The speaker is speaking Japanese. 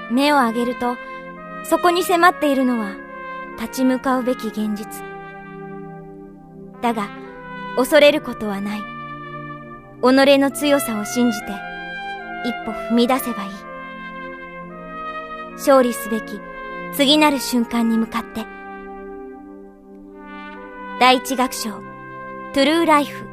目を上げると、そこに迫っているのは立ち向かうべき現実。だが、恐れることはない。己の強さを信じて、一歩踏み出せばいい。勝利すべき次なる瞬間に向かって。第一楽章、トゥルーライフ。